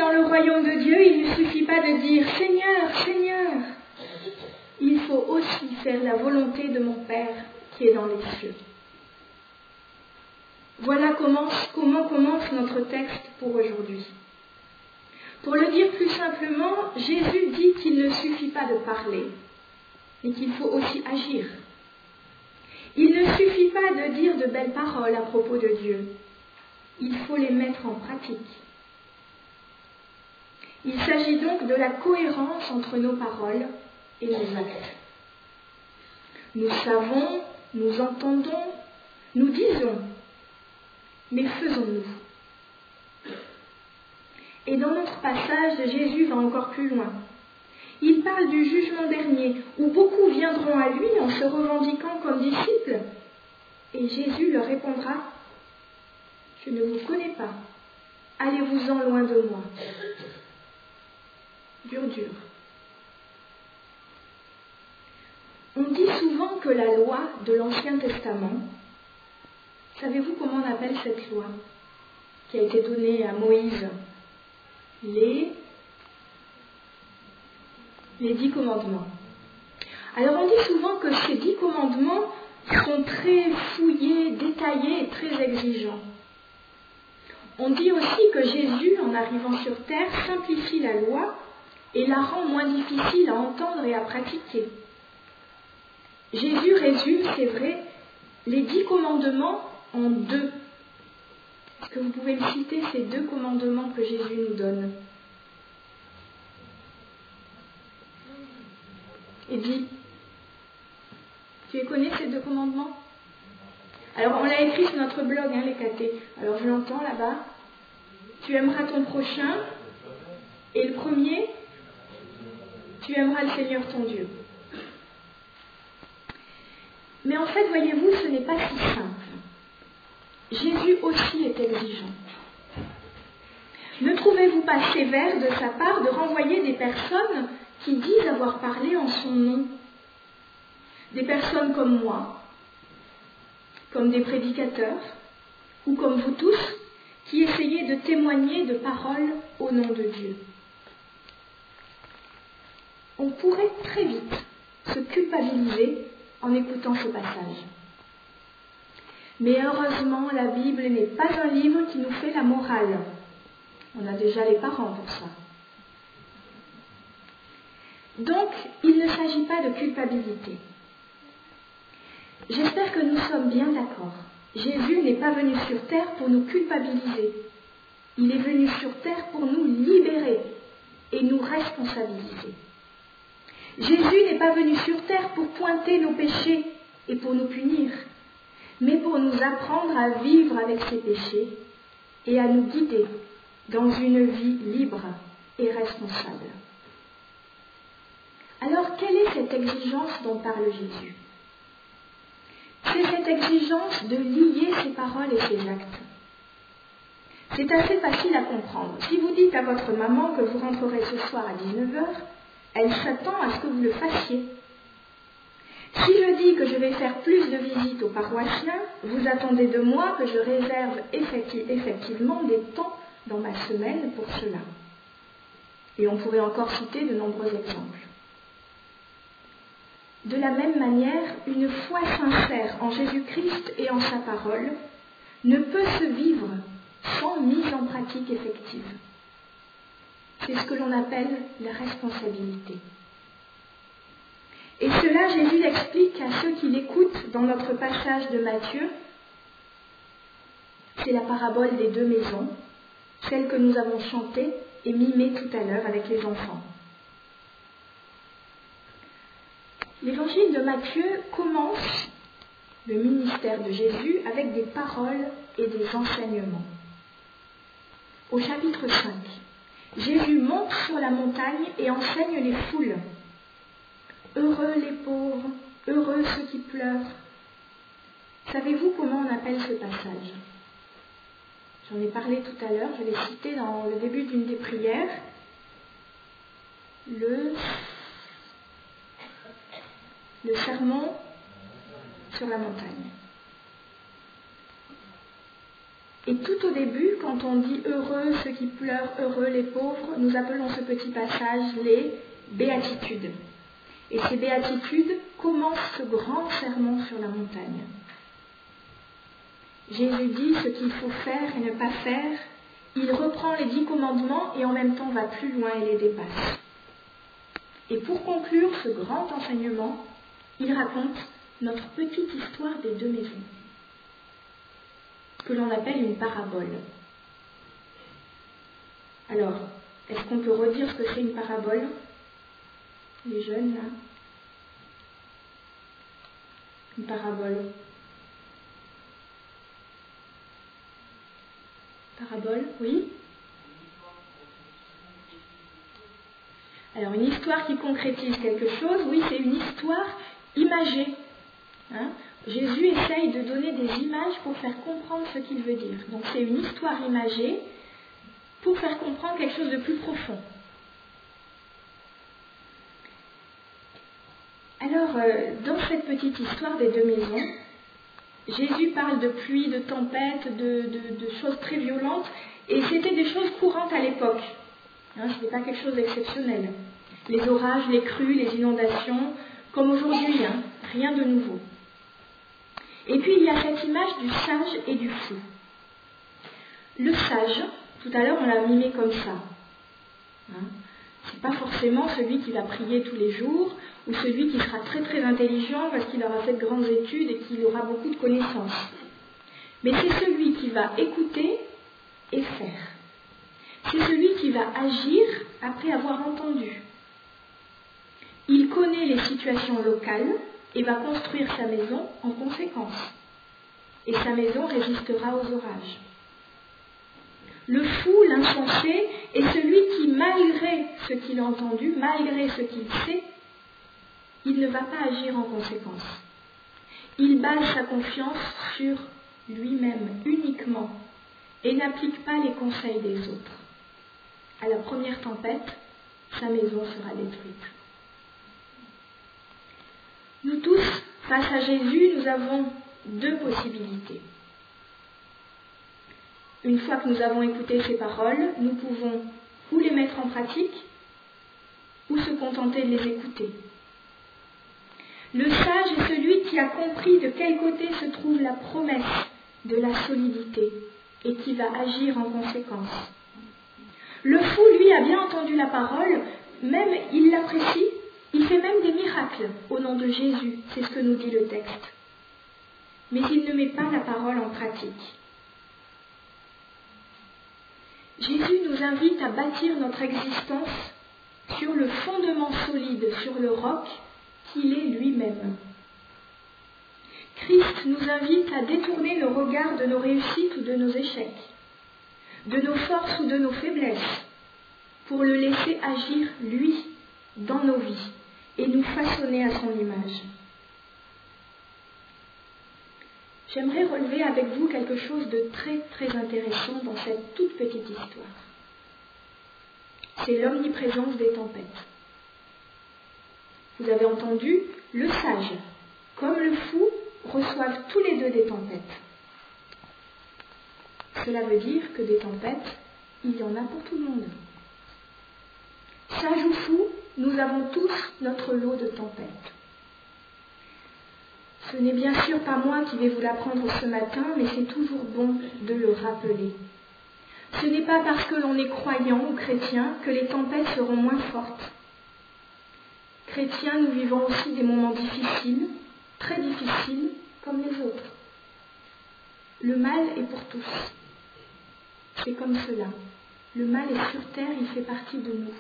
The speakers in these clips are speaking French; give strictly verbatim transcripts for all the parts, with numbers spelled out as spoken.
dans le royaume de Dieu, il ne suffit pas de dire « Seigneur, Seigneur ». Il faut aussi faire la volonté de mon Père qui est dans les cieux. Voilà comment, comment commence notre texte pour aujourd'hui. Pour le dire plus simplement, Jésus dit qu'il ne suffit pas de parler, mais qu'il faut aussi agir. Il ne suffit pas de dire de belles paroles à propos de Dieu. Il faut les mettre en pratique. Il s'agit donc de la cohérence entre nos paroles et nos actes. Nous savons, nous entendons, nous disons, mais faisons-nous. Et dans notre passage, Jésus va encore plus loin. Il parle du jugement dernier, où beaucoup viendront à lui en se revendiquant comme disciples. Et Jésus leur répondra « Je ne vous connais pas, allez-vous-en loin de moi. » Dur, dur. On dit souvent que la loi de l'Ancien Testament, savez-vous comment on appelle cette loi qui a été donnée à Moïse ? Les, les dix commandements. Alors on dit souvent que ces dix commandements sont très fouillés, détaillés et très exigeants. On dit aussi que Jésus, en arrivant sur terre, simplifie la loi et la rend moins difficile à entendre et à pratiquer. Jésus résume, c'est vrai, les dix commandements en deux. Est-ce que vous pouvez me citer ces deux commandements que Jésus nous donne ? Eddy, tu les connais ces deux commandements ? Alors on l'a écrit sur notre blog, hein, les cathés. Alors je l'entends là-bas. Tu aimeras ton prochain. Et le premier, tu aimeras le Seigneur ton Dieu. Mais en fait, voyez-vous, ce n'est pas si simple. Jésus aussi est exigeant. Ne trouvez-vous pas sévère de sa part de renvoyer des personnes qui disent avoir parlé en son nom ? Des personnes comme moi, comme des prédicateurs, ou comme vous tous, qui essayez de témoigner de paroles au nom de Dieu. On pourrait très vite se culpabiliser en écoutant ce passage. Mais heureusement, la Bible n'est pas un livre qui nous fait la morale. On a déjà les parents pour ça. Donc, il ne s'agit pas de culpabilité. J'espère que nous sommes bien d'accord. Jésus n'est pas venu sur terre pour nous culpabiliser. Il est venu sur terre pour nous libérer et nous responsabiliser. Jésus n'est pas venu sur terre pour pointer nos péchés et pour nous punir, mais pour nous apprendre à vivre avec ces péchés et à nous guider dans une vie libre et responsable. Alors, quelle est cette exigence dont parle Jésus ? C'est cette exigence de lier ses paroles et ses actes. C'est assez facile à comprendre. Si vous dites à votre maman que vous rentrerez ce soir à dix-neuf heures, elle s'attend à ce que vous le fassiez. Si je dis que je vais faire plus de visites aux paroissiens, vous attendez de moi que je réserve effectivement des temps dans ma semaine pour cela. Et on pourrait encore citer de nombreux exemples. De la même manière, une foi sincère en Jésus-Christ et en sa parole ne peut se vivre sans mise en pratique effective. C'est ce que l'on appelle la responsabilité. Et cela, Jésus l'explique à ceux qui l'écoutent dans notre passage de Matthieu. C'est la parabole des deux maisons, celle que nous avons chantée et mimée tout à l'heure avec les enfants. L'évangile de Matthieu commence le ministère de Jésus avec des paroles et des enseignements. Au chapitre cinq, Jésus monte sur la montagne et enseigne les foules. Heureux les pauvres, heureux ceux qui pleurent. Savez-vous comment on appelle ce passage ? J'en ai parlé tout à l'heure, je l'ai cité dans le début d'une des prières. Le, le sermon sur la montagne. Et tout au début, quand on dit « heureux ceux qui pleurent, heureux les pauvres », nous appelons ce petit passage les béatitudes. Et ces béatitudes commencent ce grand sermon sur la montagne. Jésus dit ce qu'il faut faire et ne pas faire. Il reprend les dix commandements et en même temps va plus loin et les dépasse. Et pour conclure ce grand enseignement, il raconte notre petite histoire des deux maisons, que l'on appelle une parabole. Alors, est-ce qu'on peut redire ce que c'est une parabole ? Les jeunes, là ? Une parabole. Parabole, oui ? Alors, une histoire qui concrétise quelque chose, oui, c'est une histoire imagée. Hein ? Jésus essaye de donner des images pour faire comprendre ce qu'il veut dire. Donc, c'est une histoire imagée pour faire comprendre quelque chose de plus profond. Alors, euh, dans cette petite histoire des deux maisons, Jésus parle de pluie, de tempête, de, de, de choses très violentes, et c'était des choses courantes à l'époque. Hein, ce n'était pas quelque chose d'exceptionnel. Les orages, les crues, les inondations, comme aujourd'hui, hein, rien de nouveau. Et puis il y a cette image du sage et du fou. Le sage, tout à l'heure on l'a mimé comme ça. Hein, c'est pas forcément celui qui va prier tous les jours, ou celui qui sera très très intelligent parce qu'il aura fait de grandes études et qu'il aura beaucoup de connaissances. Mais c'est celui qui va écouter et faire. C'est celui qui va agir après avoir entendu. Il connaît les situations locales et va construire sa maison en conséquence. Et sa maison résistera aux orages. Le fou, l'insensé, est celui qui, malgré ce qu'il a entendu, malgré ce qu'il sait, il ne va pas agir en conséquence. Il base sa confiance sur lui-même uniquement et n'applique pas les conseils des autres. À la première tempête, sa maison sera détruite. Nous tous, face à Jésus, nous avons deux possibilités. Une fois que nous avons écouté ces paroles, nous pouvons ou les mettre en pratique, ou se contenter de les écouter. Le sage est celui qui a compris de quel côté se trouve la promesse de la solidité et qui va agir en conséquence. Le fou, lui, a bien entendu la parole, même il l'apprécie, il fait même des miracles au nom de Jésus, c'est ce que nous dit le texte. Mais il ne met pas la parole en pratique. Jésus nous invite à bâtir notre existence sur le fondement solide, sur le roc qu'il est lui-même. Christ nous invite à détourner le regard de nos réussites ou de nos échecs, de nos forces ou de nos faiblesses, pour le laisser agir, lui, dans nos vies et nous façonner à son image. J'aimerais relever avec vous quelque chose de très très intéressant dans cette toute petite histoire. C'est l'omniprésence des tempêtes. Vous avez entendu, le sage comme le fou reçoivent tous les deux des tempêtes. Cela veut dire que des tempêtes, il y en a pour tout le monde. Sage ou fou, nous avons tous notre lot de tempêtes. Ce n'est bien sûr pas moi qui vais vous l'apprendre ce matin, mais c'est toujours bon de le rappeler. Ce n'est pas parce que l'on est croyant ou chrétien que les tempêtes seront moins fortes. Chrétiens, nous vivons aussi des moments difficiles, très difficiles, comme les autres. Le mal est pour tous. C'est comme cela. Le mal est sur terre, il fait partie de nous.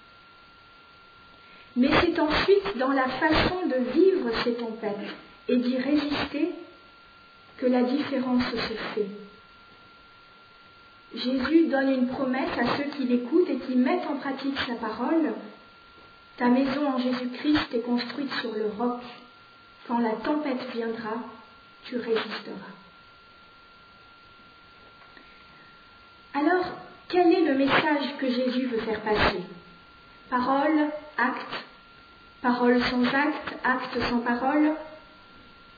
Mais c'est ensuite dans la façon de vivre ces tempêtes et d'y résister que la différence se fait. Jésus donne une promesse à ceux qui l'écoutent et qui mettent en pratique sa parole. Ta maison en Jésus-Christ est construite sur le roc. Quand la tempête viendra, tu résisteras. Alors, quel est le message que Jésus veut faire passer ? Parole, acte, parole sans acte, acte sans parole ?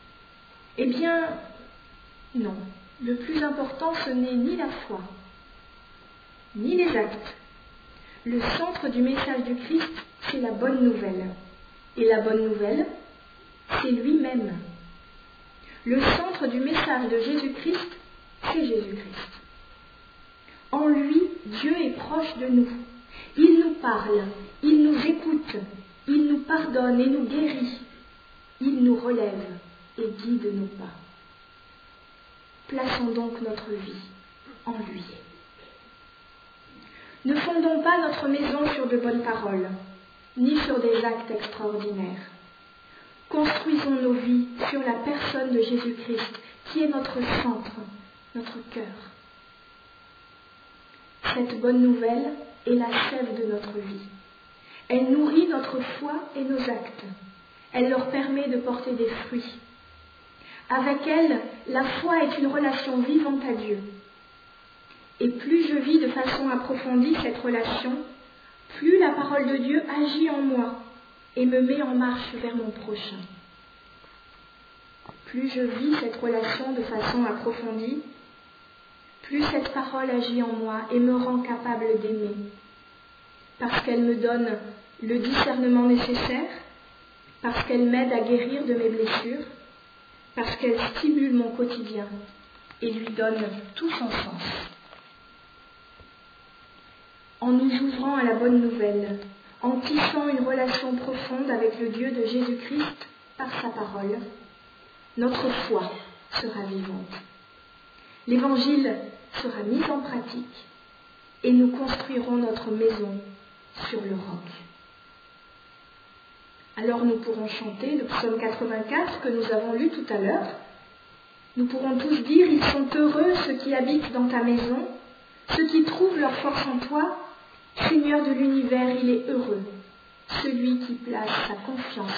Eh bien, non. le plus important, ce n'est ni la foi, ni les actes. Le centre du message du Christ, c'est la bonne nouvelle. Et la bonne nouvelle, c'est lui-même. Le centre du message de Jésus-Christ, c'est Jésus-Christ. En lui, Dieu est proche de nous. Il nous parle, il nous écoute, il nous pardonne et nous guérit. Il nous relève et guide nos pas. Plaçons donc notre vie en lui. Ne fondons pas notre maison sur de bonnes paroles, ni sur des actes extraordinaires. Construisons nos vies sur la personne de Jésus-Christ, qui est notre centre, notre cœur. Cette bonne nouvelle est la sève de notre vie. Elle nourrit notre foi et nos actes. Elle leur permet de porter des fruits. Avec elle, la foi est une relation vivante à Dieu. Et plus je vis de façon approfondie cette relation, plus la parole de Dieu agit en moi et me met en marche vers mon prochain. Plus je vis cette relation de façon approfondie, plus cette parole agit en moi et me rend capable d'aimer, parce qu'elle me donne le discernement nécessaire, parce qu'elle m'aide à guérir de mes blessures, parce qu'elle stimule mon quotidien et lui donne tout son sens. En nous ouvrant à la bonne nouvelle, en tissant une relation profonde avec le Dieu de Jésus-Christ par sa parole, notre foi sera vivante. L'Évangile sera mis en pratique et nous construirons notre maison sur le roc. Alors nous pourrons chanter le psaume quatre-vingt-quatre que nous avons lu tout à l'heure. Nous pourrons tous dire « Ils sont heureux ceux qui habitent dans ta maison, ceux qui trouvent leur force en toi. Seigneur de l'univers, il est heureux, celui qui place sa confiance en toi. »